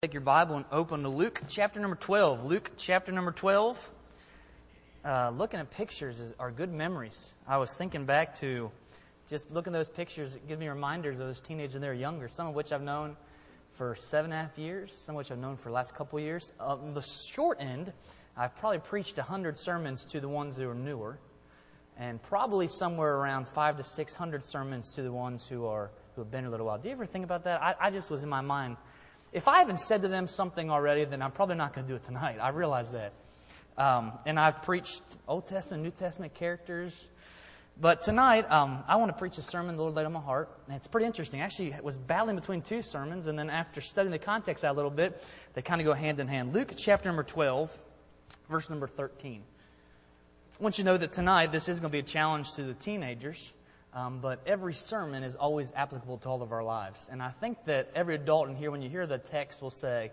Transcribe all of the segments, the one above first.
Take your Bible and open to Luke chapter number 12. Luke chapter number 12. Looking at pictures are good memories. I was thinking back to just looking at those pictures. It gives me reminders of those teenagers when they were younger, some of which I've known for 7.5 years, some of which I've known for the last couple of years. On the short end, I've probably preached 100 sermons to the ones who are newer, and probably somewhere around 500 to 600 sermons to the ones who have been here a little while. Do you ever think about that? I just was in my mind, if I haven't said to them something already, then I'm probably not going to do it tonight. I realize that. And I've preached Old Testament, New Testament characters. But tonight, I want to preach a sermon the Lord laid on my heart. And it's pretty interesting. Actually, I was battling between two sermons. And then after studying the context out a little bit, they kind of go hand in hand. Luke chapter number 12, verse number 13. I want you to know that tonight, this is going to be a challenge to the teenagers. But every sermon is always applicable to all of our lives. And I think that every adult in here, when you hear the text, will say,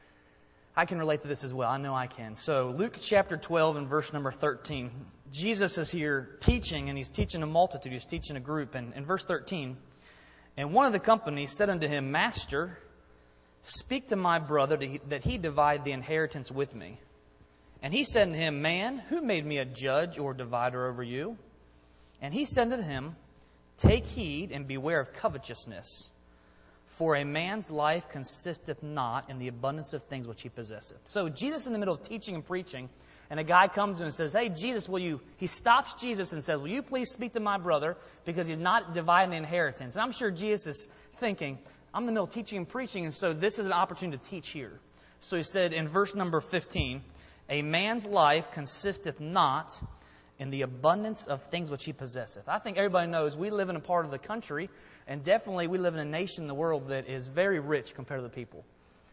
I can relate to this as well. I know I can. So Luke chapter 12 and verse number 13. Jesus is here teaching, and He's teaching a multitude. He's teaching a group. And in verse 13, and one of the company said unto Him, Master, speak to my brother that he divide the inheritance with me. And He said unto him, Man, who made me a judge or divider over you? And He said unto him, Take heed and beware of covetousness, for a man's life consisteth not in the abundance of things which he possesseth. So Jesus in the middle of teaching and preaching, and a guy comes to him and says, Hey, Jesus, he stops Jesus and says, Will you please speak to my brother because he's not dividing the inheritance? And I'm sure Jesus is thinking, I'm in the middle of teaching and preaching, and so this is an opportunity to teach here. So he said in verse number 15, A man's life consisteth not in the abundance of things which he possesseth. I think everybody knows we live in a part of the country, and definitely we live in a nation in the world that is very rich compared to the people.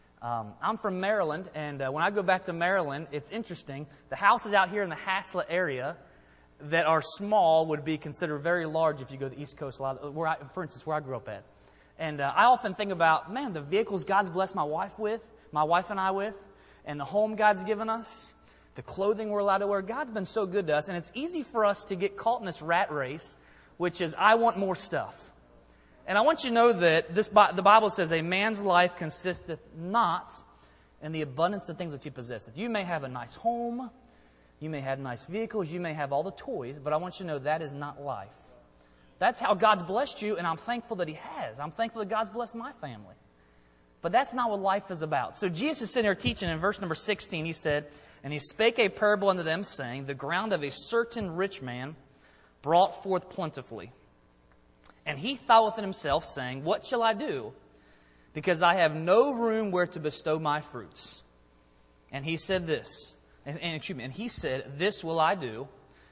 I'm from Maryland, and when I go back to Maryland, it's interesting. The houses out here in the Haslett area that are small would be considered very large if you go to the East Coast. For instance, where I grew up at. And I often think about, man, the vehicles God's blessed my wife and I with, and the home God's given us, the clothing we're allowed to wear. God's been so good to us, and it's easy for us to get caught in this rat race, which is, I want more stuff. And I want you to know that the Bible says, a man's life consisteth not in the abundance of things which he possesseth. You may have a nice home, you may have nice vehicles, you may have all the toys, but I want you to know that is not life. That's how God's blessed you, and I'm thankful that He has. I'm thankful that God's blessed my family. But that's not what life is about. So Jesus is sitting there teaching in verse number 16, He said, And He spake a parable unto them, saying, The ground of a certain rich man brought forth plentifully. And he thought within himself, saying, What shall I do? Because I have no room where to bestow my fruits. And he said this, and he said, This will I do.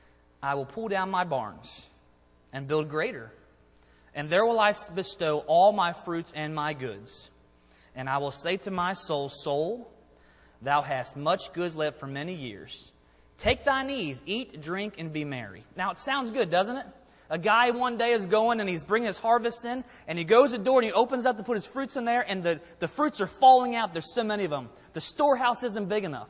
I will pull down my barns and build greater. And there will I bestow all my fruits and my goods. And I will say to my soul, Soul, thou hast much goods left for many years. Take thine ease, eat, drink, and be merry. Now it sounds good, doesn't it? A guy one day is going and he's bringing his harvest in, and he goes to the door and he opens up to put his fruits in there, and the fruits are falling out. There's so many of them. The storehouse isn't big enough.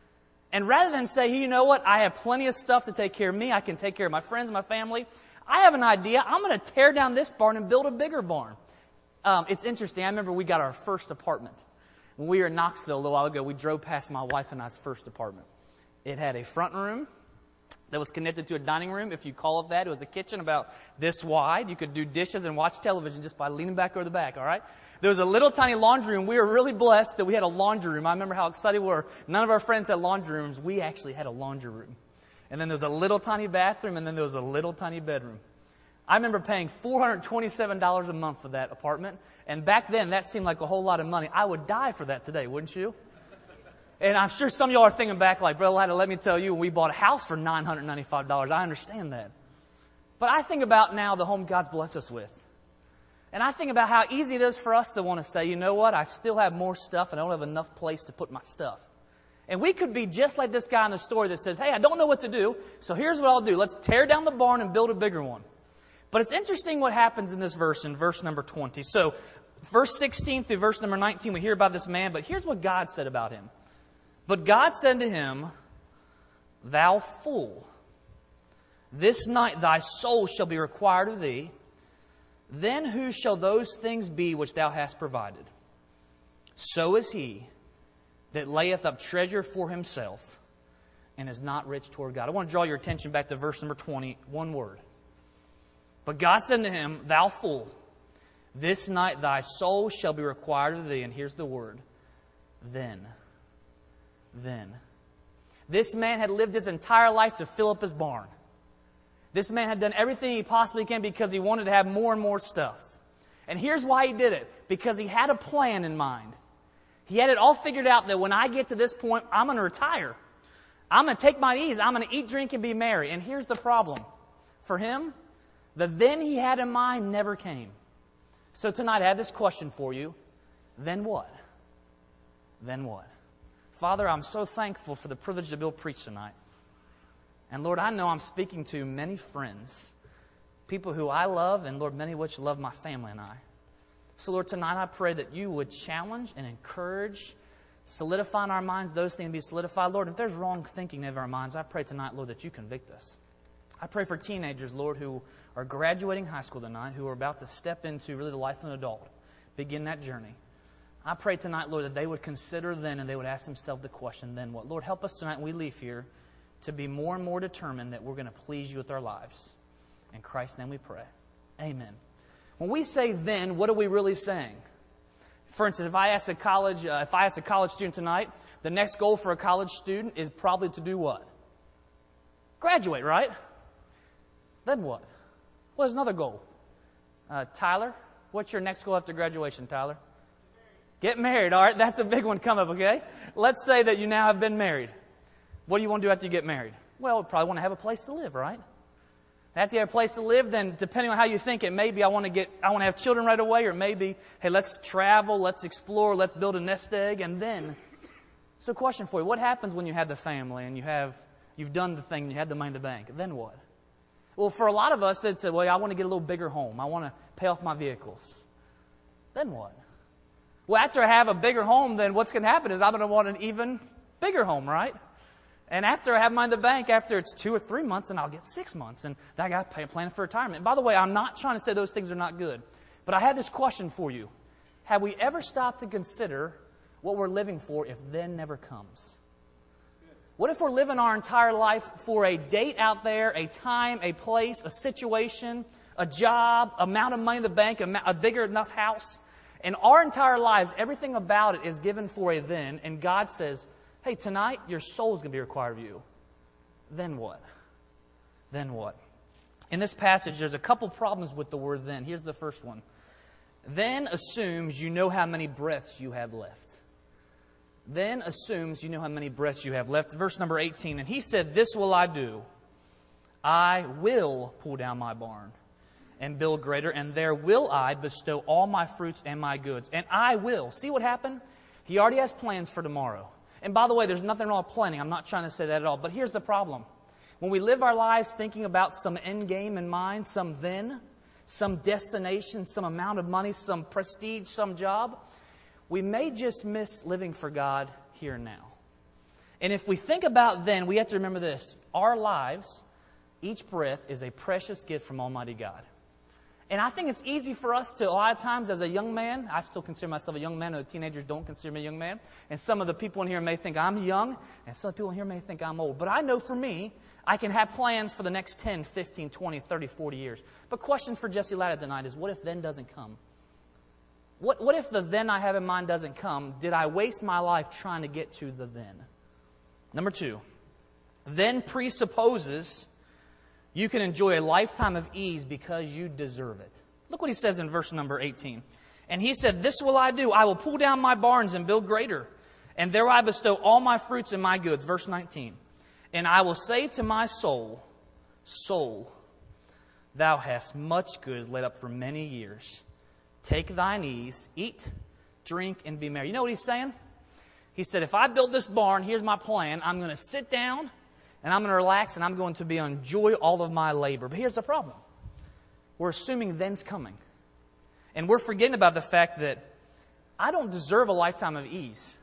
And rather than say, hey, you know what, I have plenty of stuff to take care of me, I can take care of my friends, my family, I have an idea. I'm going to tear down this barn and build a bigger barn. It's interesting. I remember we got our first apartment. When we were in Knoxville a little while ago, we drove past my wife and I's first apartment. It had a front room that was connected to a dining room, if you call it that. It was a kitchen about this wide. You could do dishes and watch television just by leaning back over the back, all right? There was a little tiny laundry room. We were really blessed that we had a laundry room. I remember how excited we were. None of our friends had laundry rooms. We actually had a laundry room. And then there was a little tiny bathroom, and then there was a little tiny bedroom. I remember paying $427 a month for that apartment. And back then, that seemed like a whole lot of money. I would die for that today, wouldn't you? And I'm sure some of y'all are thinking back like, Brother Latta, let me tell you, when we bought a house for $995, I understand that. But I think about now the home God's blessed us with. And I think about how easy it is for us to want to say, you know what, I still have more stuff and I don't have enough place to put my stuff. And we could be just like this guy in the story that says, hey, I don't know what to do, so here's what I'll do. Let's tear down the barn and build a bigger one. But it's interesting what happens in this verse, in verse number 20. So verse 16 through verse number 19, we hear about this man, but here's what God said about him. But God said to him, Thou fool, this night thy soul shall be required of thee. Then whose shall those things be which thou hast provided? so is he that layeth up treasure for himself and is not rich toward God. I want to draw your attention back to verse number 20, one word. But God said to him, Thou fool, this night thy soul shall be required of thee. And here's the word, then. This man had lived his entire life to fill up his barn. This man had done everything he possibly can because he wanted to have more and more stuff. And here's why he did it. Because he had a plan in mind. He had it all figured out that when I get to this point, I'm going to retire. I'm going to take my ease. I'm going to eat, drink, and be merry. And here's the problem. For him, the then he had in mind never came. So tonight I have this question for you. Then what? Then what? Father, I'm so thankful for the privilege to be able to preach tonight. And Lord, I know I'm speaking to many friends, people who I love, and Lord, many of which love my family and I. So Lord, tonight I pray that you would challenge and encourage, solidify in our minds those things to be solidified. Lord, if there's wrong thinking in our minds, I pray tonight, Lord, that you convict us. I pray for teenagers, Lord, who are graduating high school tonight, who are about to step into really the life of an adult, begin that journey. I pray tonight, Lord, that they would consider then and they would ask themselves the question, then what? Lord, help us tonight when we leave here to be more and more determined that we're going to please you with our lives. In Christ's name we pray. Amen. When we say then, what are we really saying? For instance, if I ask a college student tonight, the next goal for a college student is probably to do what? Graduate, right? Then what? Well, there's another goal. Tyler, what's your next goal after graduation, Tyler? Get married. All right, that's a big one coming up, okay? Let's say that you now have been married. What do you want to do after you get married? Well, you probably want to have a place to live, right? After you have a place to live, then depending on how you think it, maybe I want to have children right away, or maybe, hey, let's travel, let's explore, let's build a nest egg, and then. So, question for you: what happens when you have the family and you've done the thing, and you have the money in the bank? Then what? Well, for a lot of us, it's well, I want to get a little bigger home. I want to pay off my vehicles. Then what? Well, after I have a bigger home, then what's going to happen is I'm going to want an even bigger home, right? And after I have mine in the bank, after it's 2 or 3 months, then I'll get 6 months. And then I got to plan for retirement. And by the way, I'm not trying to say those things are not good. But I had this question for you. Have we ever stopped to consider what we're living for if then never comes? What if we're living our entire life for a date out there, a time, a place, a situation, a job, amount of money in the bank, a bigger enough house? And our entire lives, everything about it is given for a then. And God says, hey, tonight your soul is going to be required of you. Then what? Then what? In this passage, there's a couple problems with the word then. Here's the first one. Then assumes you know how many breaths you have left. Then assumes you know how many breaths you have left. Verse number 18, and he said, this will I do. I will pull down my barn and build greater, and there will I bestow all my fruits and my goods. And I will. See what happened? He already has plans for tomorrow. And by the way, there's nothing wrong with planning. I'm not trying to say that at all. But here's the problem. When we live our lives thinking about some end game in mind, some then, some destination, some amount of money, some prestige, some job, we may just miss living for God here and now. And if we think about then, we have to remember this. Our lives, each breath, is a precious gift from Almighty God. And I think it's easy for us to, a lot of times as a young man, I still consider myself a young man, and the teenagers don't consider me a young man. And some of the people in here may think I'm young, and some people in here may think I'm old. But I know for me, I can have plans for the next 10, 15, 20, 30, 40 years. But question for Jesse Latta tonight is, what if then doesn't come? What if the then I have in mind doesn't come? Did I waste my life trying to get to the then? Number 2, then presupposes you can enjoy a lifetime of ease because you deserve it. Look what he says in verse number 18. And he said, this will I do. I will pull down my barns and build greater. And there I bestow all my fruits and my goods. Verse 19. And I will say to my soul, soul, thou hast much good laid up for many years. Take thine ease, eat, drink, and be merry. You know what he's saying? He said, if I build this barn, here's my plan. I'm going to sit down, and I'm going to relax, and I'm going to enjoy all of my labor. But here's the problem. We're assuming then's coming. And we're forgetting about the fact that I don't deserve a lifetime of ease.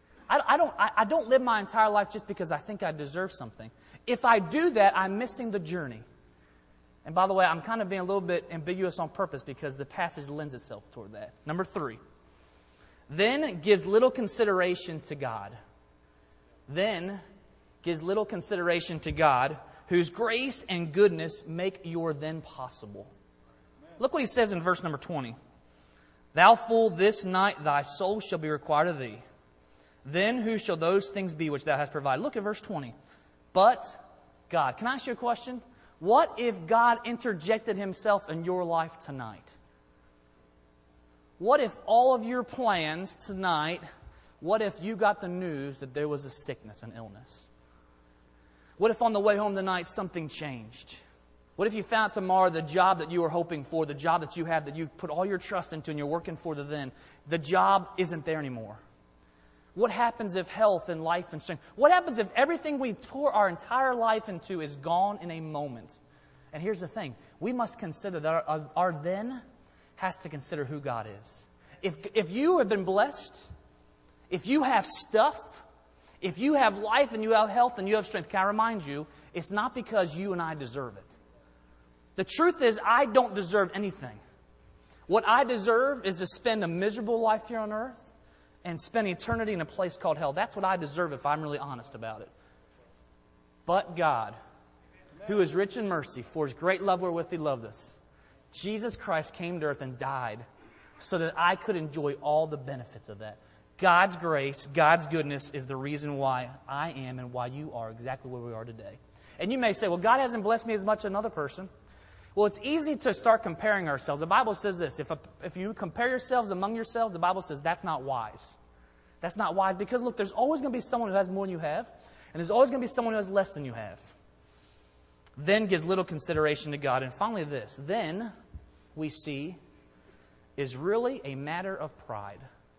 I don't live my entire life just because I think I deserve something. If I do that, I'm missing the journey. And by the way, I'm kind of being a little bit ambiguous on purpose because the passage lends itself toward that. Number 3. Then gives little consideration to God. Then gives little consideration to God, whose grace and goodness make your then possible. Look what he says in verse number 20. Thou fool, this night thy soul shall be required of thee. Then who shall those things be which thou hast provided? Look at verse 20. But God. Can I ask you a question? What if God interjected himself in your life tonight? What if all of your plans tonight, what if you got the news that there was a sickness, an illness? What if on the way home tonight something changed? What if you found tomorrow the job that you were hoping for, the job that you have, that you put all your trust into and you're working for the job isn't there anymore? What happens if health and life and strength? What happens if everything we pour our entire life into is gone in a moment? And here's the thing. We must consider that our then has to consider who God is. If you have been blessed, if you have stuff, if you have life and you have health and you have strength, can I remind you, it's not because you and I deserve it. The truth is, I don't deserve anything. What I deserve is to spend a miserable life here on earth and spend eternity in a place called hell. That's what I deserve if I'm really honest about it. But God, who is rich in mercy, for His great love wherewith He loved us, Jesus Christ came to earth and died so that I could enjoy all the benefits of that. God's grace, God's goodness is the reason why I am and why you are exactly where we are today. And you may say, well, God hasn't blessed me as much as another person. Well, it's easy to start comparing ourselves. The Bible says this, if you compare yourselves among yourselves, the Bible says that's not wise. That's not wise because, look, there's always going to be someone who has more than you have, and there's always going to be someone who has less than you have. Then gives little consideration to God. And finally this, then we see is really a matter of pride.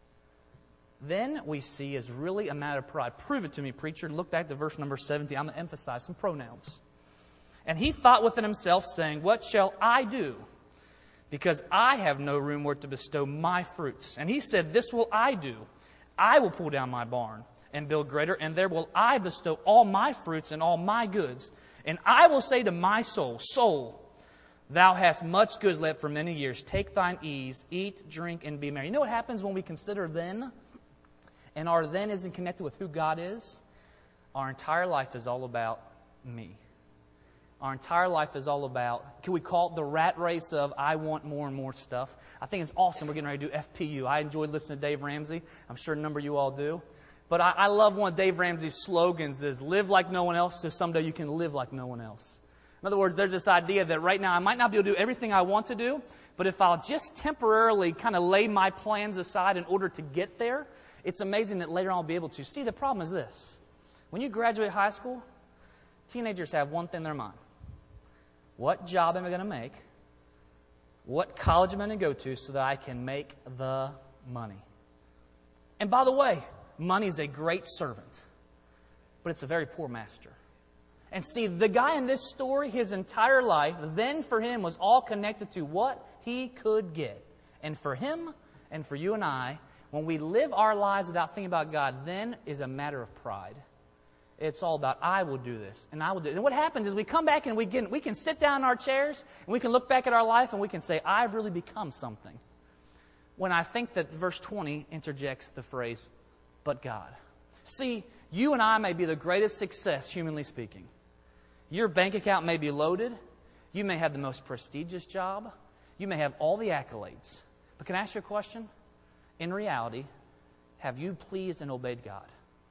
Then we see is really a matter of pride. Prove it to me, preacher. Look back to verse number 17. I'm going to emphasize some pronouns. And he thought within himself, saying, what shall I do? Because I have no room where to bestow my fruits. And he said, this will I do. I will pull down my barn and build greater, and there will I bestow all my fruits and all my goods. And I will say to my soul, soul, thou hast much goods left for many years. Take thine ease, eat, drink, and be merry. You know what happens when we consider then? And our then isn't connected with who God is? Our entire life is all about me. Our entire life is all about, can we call it the rat race of I want more and more stuff? I think it's awesome. We're getting ready to do FPU. I enjoyed listening to Dave Ramsey. I'm sure a number of you all do. But I love one of Dave Ramsey's slogans is live like no one else so someday you can live like no one else. In other words, there's this idea that right now I might not be able to do everything I want to do, but if I'll just temporarily kind of lay my plans aside in order to get there, it's amazing that later on I'll be able to. See, the problem is this. When you graduate high school, teenagers have one thing in their mind. What job am I going to make? What college am I going to go to so that I can make the money? And by the way, money is a great servant, but it's a very poor master. And see, the guy in this story, his entire life, then for him was all connected to what he could get. And for him and for you and I, when we live our lives without thinking about God, then is a matter of pride. It's all about, I will do this, and I will do it. And what happens is we come back and we can sit down in our chairs, and we can look back at our life, and we can say, I've really become something. When I think that verse 20 interjects the phrase, but God. See, you and I may be the greatest success, humanly speaking. Your bank account may be loaded. You may have the most prestigious job. You may have all the accolades. But can I ask you a question? In reality, have you pleased and obeyed God?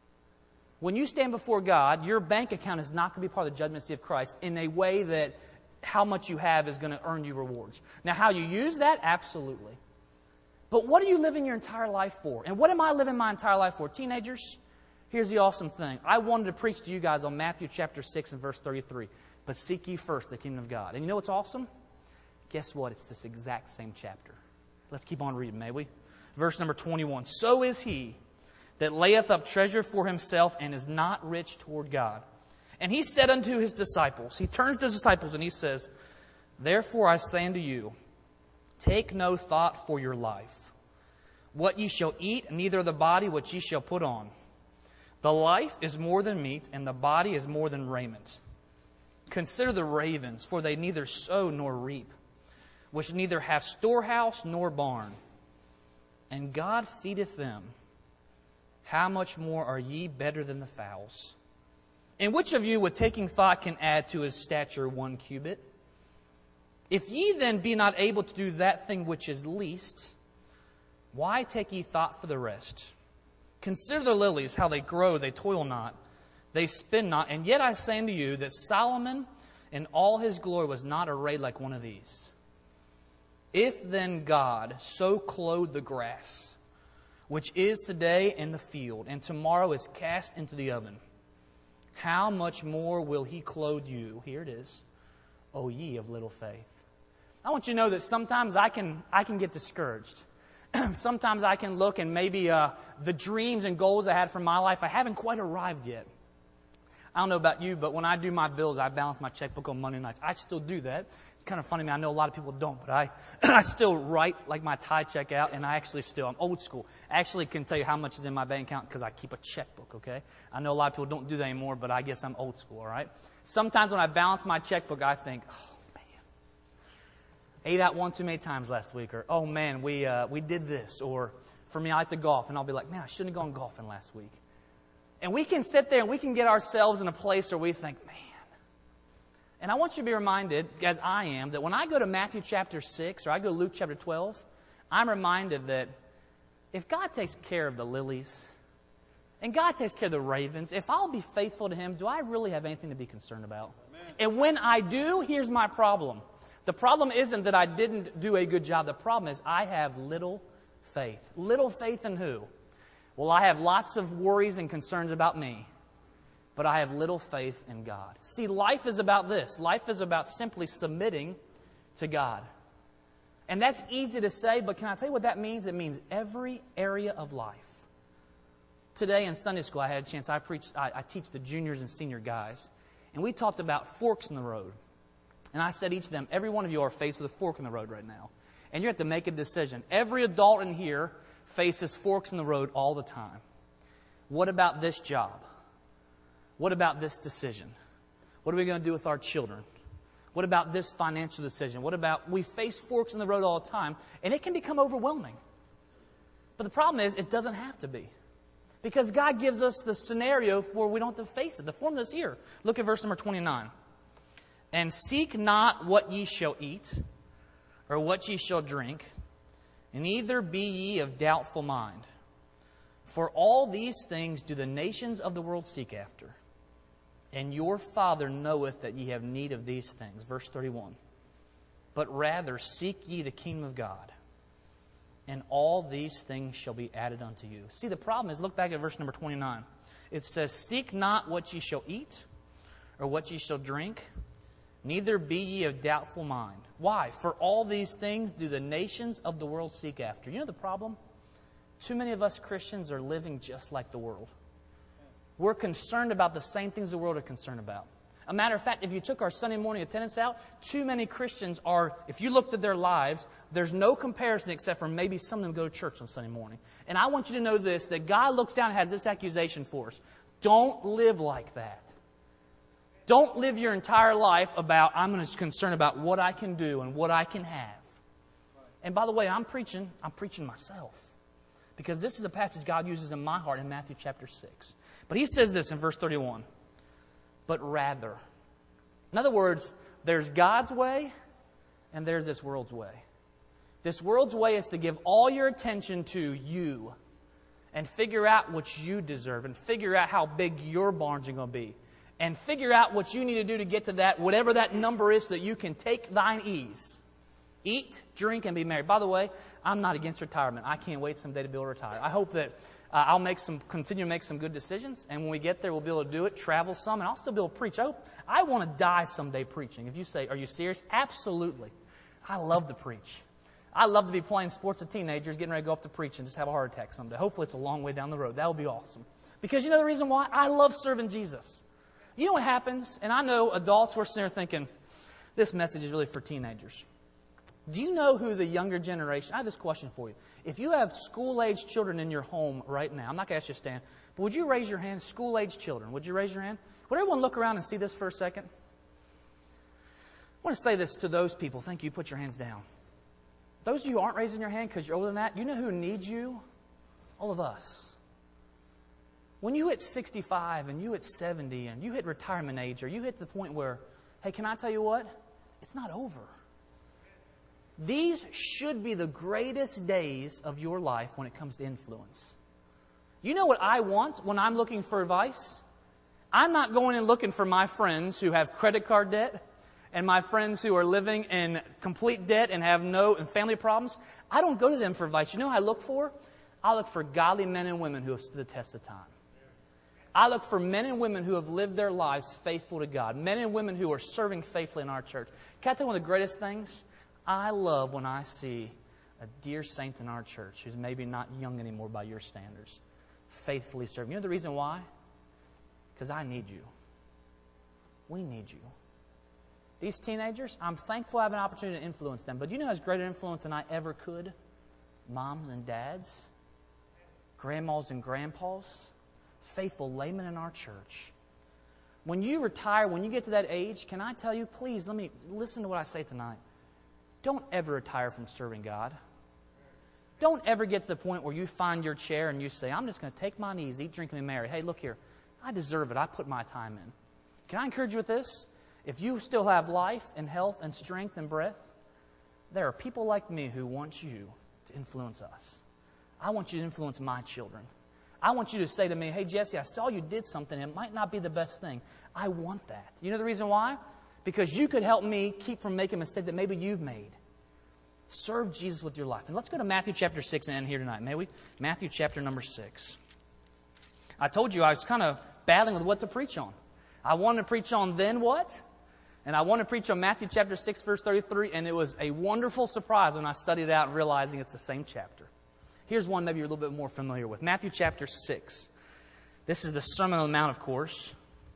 When you stand before God, your bank account is not going to be part of the judgment seat of Christ in a way that how much you have is going to earn you rewards. Now, how you use that? Absolutely. But what are you living your entire life for? And what am I living my entire life for? Teenagers, here's the awesome thing. I wanted to preach to you guys on Matthew chapter 6 and verse 33. But seek ye first the kingdom of God. And you know what's awesome? Guess what? It's this exact same chapter. Let's keep on reading, may we? Verse number 21. So is he that layeth up treasure for himself and is not rich toward God. And he said unto his disciples, he turns to his disciples and he says, therefore I say unto you, take no thought for your life, what ye shall eat, neither the body what ye shall put on. The life is more than meat, and the body is more than raiment. Consider the ravens, for they neither sow nor reap, which neither have storehouse nor barn. and God feedeth them, how much more are ye better than the fowls? And which of you with taking thought can add to his stature 1 cubit? If ye then be not able to do that thing which is least, why take ye thought for the rest? Consider the lilies, how they grow, they toil not, they spin not. And yet I say unto you that Solomon in all his glory was not arrayed like one of these. If then God so clothe the grass, which is today in the field, and tomorrow is cast into the oven, how much more will He clothe you? Here it is. O ye of little faith. I want you to know that sometimes I can get discouraged. Sometimes I can look and maybe the dreams and goals I had for my life, I haven't quite arrived yet. I don't know about you, but when I do my bills, I balance my checkbook on Monday nights. I still do that. It's kind of funny to me. I know a lot of people don't, but I still write like my tie check out, and I'm old school. I actually can tell you how much is in my bank account because I keep a checkbook, okay? I know a lot of people don't do that anymore, but I guess I'm old school, all right? Sometimes when I balance my checkbook, I think, oh, man, ate out one too many times last week, or, oh, man, we did this. Or for me, I like to golf, and I'll be like, man, I shouldn't have gone golfing last week. And we can sit there and we can get ourselves in a place where we think, man. And I want you to be reminded, as I am, that when I go to Matthew chapter 6 or I go to Luke chapter 12, I'm reminded that if God takes care of the lilies and God takes care of the ravens, if I'll be faithful to Him, do I really have anything to be concerned about? Amen. And when I do, here's my problem. The problem isn't that I didn't do a good job. The problem is I have little faith. Little faith in who? Well, I have lots of worries and concerns about me, but I have little faith in God. See, life is about this. Life is about simply submitting to God. And that's easy to say, but can I tell you what that means? It means every area of life. Today in Sunday school, I had a chance. I teach the juniors and senior guys, and we talked about forks in the road. And I said each of them, every one of you are faced with a fork in the road right now. And you have to make a decision. Every adult in here faces forks in the road all the time. What about this job? What about this decision? What are we going to do with our children? What about this financial decision? We face forks in the road all the time, and it can become overwhelming. But the problem is, it doesn't have to be. Because God gives us the scenario where we don't have to face it. The formula is here. Look at verse number 29. And seek not what ye shall eat, or what ye shall drink, and neither be ye of doubtful mind. For all these things do the nations of the world seek after. And your Father knoweth that ye have need of these things. Verse 31. But rather seek ye the kingdom of God, and all these things shall be added unto you. See, the problem is, look back at verse number 29. It says, seek not what ye shall eat, or what ye shall drink, neither be ye of doubtful mind. Why? For all these things do the nations of the world seek after. You know the problem? Too many of us Christians are living just like the world. We're concerned about the same things the world are concerned about. A matter of fact, if you took our Sunday morning attendance out, too many Christians are, if you looked at their lives, there's no comparison except for maybe some of them go to church on Sunday morning. And I want you to know this, that God looks down and has this accusation for us. Don't live like that. Don't live your entire life about, I'm concerned about what I can do and what I can have. And by the way, I'm preaching myself. Because this is a passage God uses in my heart in Matthew chapter 6. But He says this in verse 31. But rather. In other words, there's God's way and there's this world's way. This world's way is to give all your attention to you and figure out what you deserve and figure out how big your barns are going to be. And figure out what you need to do to get to that, whatever that number is, so that you can take thine ease. Eat, drink, and be merry. By the way, I'm not against retirement. I can't wait someday to be able to retire. I hope that I'll continue to make some good decisions, and when we get there, we'll be able to do it, travel some, and I'll still be able to preach. I want to die someday preaching. If you say, are you serious? Absolutely. I love to preach. I love to be playing sports with teenagers, getting ready to go up to preach and just have a heart attack someday. Hopefully it's a long way down the road. That would be awesome. Because you know the reason why? I love serving Jesus. You know what happens? And I know adults were sitting there thinking, this message is really for teenagers. Do you know who the younger generation... I have this question for you. If you have school-age children in your home right now, I'm not going to ask you to stand, but would you raise your hand? School-age children, would you raise your hand? Would everyone look around and see this for a second? I want to say this to those people. Thank you. Put your hands down. Those of you who aren't raising your hand because you're older than that, you know who needs you? All of us. When you hit 65 and you hit 70 and you hit retirement age or you hit the point where, hey, can I tell you what? It's not over. These should be the greatest days of your life when it comes to influence. You know what I want when I'm looking for advice? I'm not going and looking for my friends who have credit card debt and my friends who are living in complete debt and have and family problems. I don't go to them for advice. You know what I look for? I look for godly men and women who have stood the test of time. I look for men and women who have lived their lives faithful to God. Men and women who are serving faithfully in our church. Can I tell you one of the greatest things? I love when I see a dear saint in our church who's maybe not young anymore by your standards, faithfully serving. You know the reason why? Because I need you. We need you. These teenagers, I'm thankful I have an opportunity to influence them. But you know who has greater influence than I ever could? Moms and dads, grandmas and grandpas, faithful laymen in our church. When you retire, when you get to that age, can I tell you, please, listen to what I say tonight. Don't ever retire from serving God. Don't ever get to the point where you find your chair and you say, I'm just going to take my knees, eat, drink, and be merry. Hey, look here. I deserve it. I put my time in. Can I encourage you with this? If you still have life and health and strength and breath, there are people like me who want you to influence us. I want you to influence my children. I want you to say to me, hey, Jesse, I saw you did something. It might not be the best thing. I want that. You know the reason why? Because you could help me keep from making a mistake that maybe you've made. Serve Jesus with your life. And let's go to Matthew chapter 6 and end here tonight, may we? Matthew chapter number 6. I told you I was kind of battling with what to preach on. I wanted to preach on then what? And I wanted to preach on Matthew chapter 6, verse 33, and it was a wonderful surprise when I studied it out and realizing it's the same chapter. Here's one maybe you're a little bit more familiar with. Matthew chapter 6. This is the Sermon on the Mount, of course.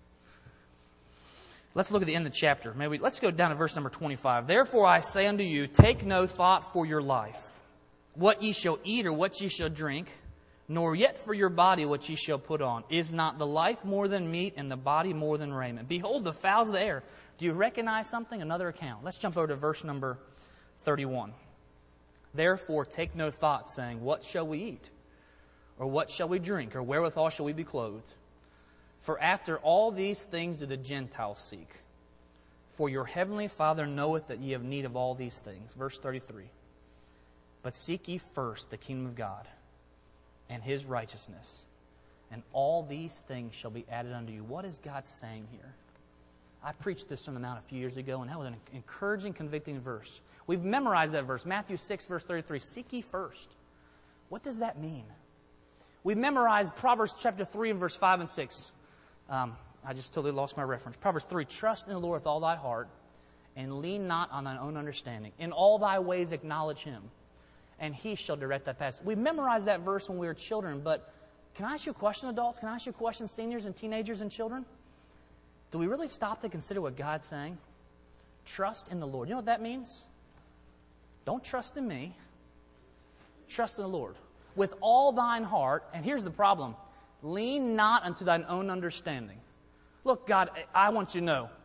Let's look at the end of the chapter. Let's go down to verse number 25. Therefore I say unto you, take no thought for your life, what ye shall eat or what ye shall drink, nor yet for your body what ye shall put on. Is not the life more than meat, and the body more than raiment? Behold the fowls of the air. Do you recognize something? Another account. Let's jump over to verse number 31. Therefore take no thought, saying, what shall we eat? Or what shall we drink? Or wherewithal shall we be clothed? For after all these things do the Gentiles seek. For your heavenly Father knoweth that ye have need of all these things. Verse 33. But seek ye first the kingdom of God and His righteousness, and all these things shall be added unto you. What is God saying here? I preached this on the Mount a few years ago, and that was an encouraging, convicting verse. We've memorized that verse, Matthew 6, verse 33. Seek ye first. What does that mean? We've memorized Proverbs chapter 3 and verse 5 and 6. I just totally lost my reference. Proverbs 3, trust in the Lord with all thy heart, and lean not on thine own understanding. In all thy ways acknowledge Him, and He shall direct thy paths. We memorized that verse when we were children, but can I ask you a question, adults? Can I ask you a question, seniors and teenagers and children? Do we really stop to consider what God's saying? Trust in the Lord. You know what that means? Don't trust in me. Trust in the Lord. With all thine heart, and here's the problem, lean not unto thine own understanding. Look, God, I want you to know,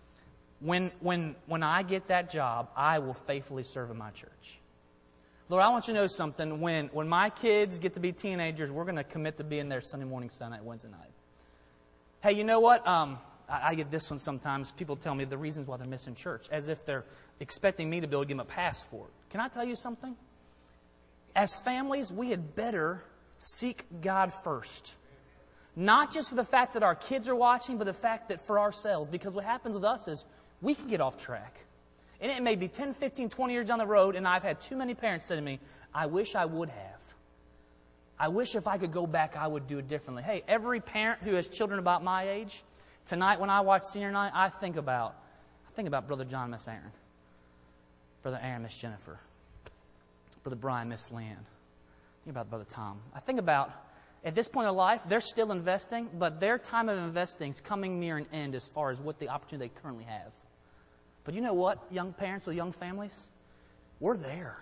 when I get that job, I will faithfully serve in my church. Lord, I want you to know something. When my kids get to be teenagers, we're going to commit to being there Sunday morning, Sunday night, Wednesday night. Hey, you know what? I get this one sometimes. People tell me the reasons why they're missing church, as if they're expecting me to be able to give them a pass for it. Can I tell you something? As families, we had better seek God first. Not just for the fact that our kids are watching, but the fact that for ourselves. Because what happens with us is we can get off track. And it may be 10, 15, 20 years down the road, and I've had too many parents say to me, I wish I would have. I wish if I could go back, I would do it differently. Hey, every parent who has children about my age, tonight when I watch Senior Night, I think about Brother John, Miss Aaron. Brother Aaron, Miss Jennifer. Brother Brian, Miss Leanne. Think about Brother Tom. I think about, at this point in life, they're still investing, but their time of investing is coming near an end as far as what the opportunity they currently have. But you know what, young parents with young families? We're there.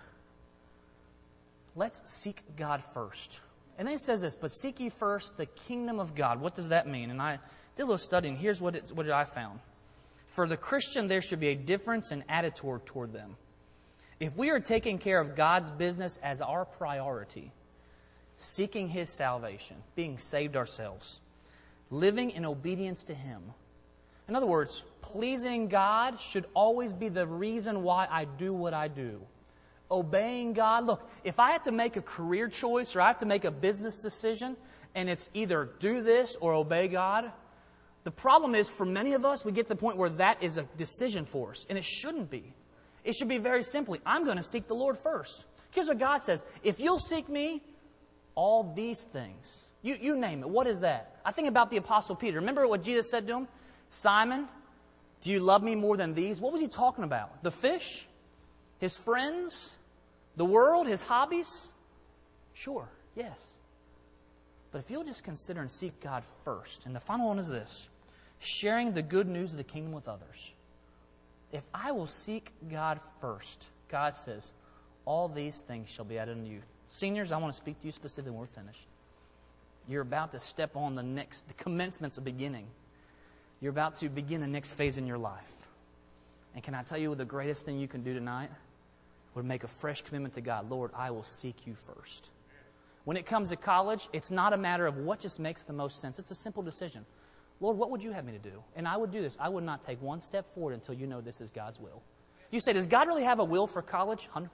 Let's seek God first. And then it says this, but seek ye first the kingdom of God. What does that mean? And I did a little study, and here's what I found. For the Christian, there should be a difference in attitude toward them. If we are taking care of God's business as our priority, seeking His salvation, being saved ourselves, living in obedience to Him. In other words, pleasing God should always be the reason why I do what I do. Obeying God. Look, if I have to make a career choice or I have to make a business decision, and it's either do this or obey God, the problem is for many of us, we get to the point where that is a decision for us, and it shouldn't be. It should be very simply, I'm going to seek the Lord first. Here's what God says. If you'll seek me, all these things. You name it. What is that? I think about the Apostle Peter. Remember what Jesus said to him? Simon, do you love me more than these? What was he talking about? The fish? His friends? The world? His hobbies? Sure, yes. But if you'll just consider and seek God first, and the final one is this, sharing the good news of the kingdom with others. If I will seek God first, God says, all these things shall be added unto you. Seniors, I want to speak to you specifically when we're finished. You're about to step on the commencement's a beginning. You're about to begin the next phase in your life. And can I tell you the greatest thing you can do tonight? Would make a fresh commitment to God. Lord, I will seek you first. When it comes to college, it's not a matter of what just makes the most sense. It's a simple decision. Lord, what would you have me to do? And I would do this. I would not take one step forward until you know this is God's will. You say, does God really have a will for college? 100%.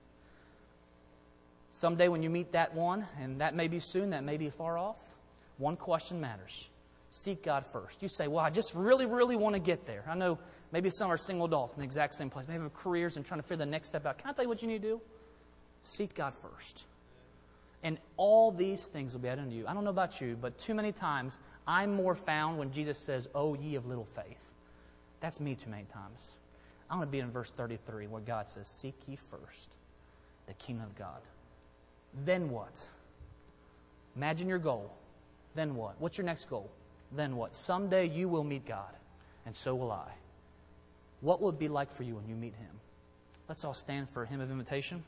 Someday when you meet that one, and that may be soon, that may be far off, one question matters. Seek God first. You say, well, I just really, really want to get there. I know maybe some are single adults in the exact same place. Maybe have careers and trying to figure the next step out. Can I tell you what you need to do? Seek God first. And all these things will be added unto you. I don't know about you, but too many times I'm more found when Jesus says, "Oh, ye of little faith." That's me too many times. I want to be in verse 33 where God says, "Seek ye first the kingdom of God." Then what? Imagine your goal. Then what? What's your next goal? Then what? Someday you will meet God, and so will I. What will it be like for you when you meet Him? Let's all stand for a hymn of invitation.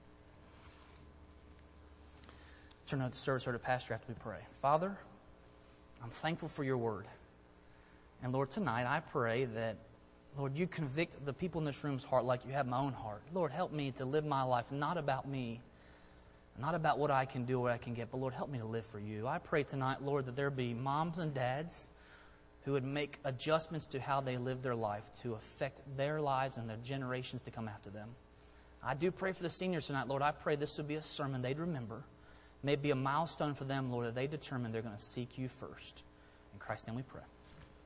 Turn out the service or to pastor after we pray. Father, I'm thankful for your word. And Lord, tonight I pray that, Lord, you convict the people in this room's heart like you have my own heart. Lord, help me to live my life not about me, not about what I can do or what I can get, but Lord, help me to live for you. I pray tonight, Lord, that there be moms and dads who would make adjustments to how they live their life to affect their lives and their generations to come after them. I do pray for the seniors tonight, Lord. I pray this would be a sermon they'd remember. May it be a milestone for them, Lord, that they determine they're going to seek you first. In Christ's name we pray.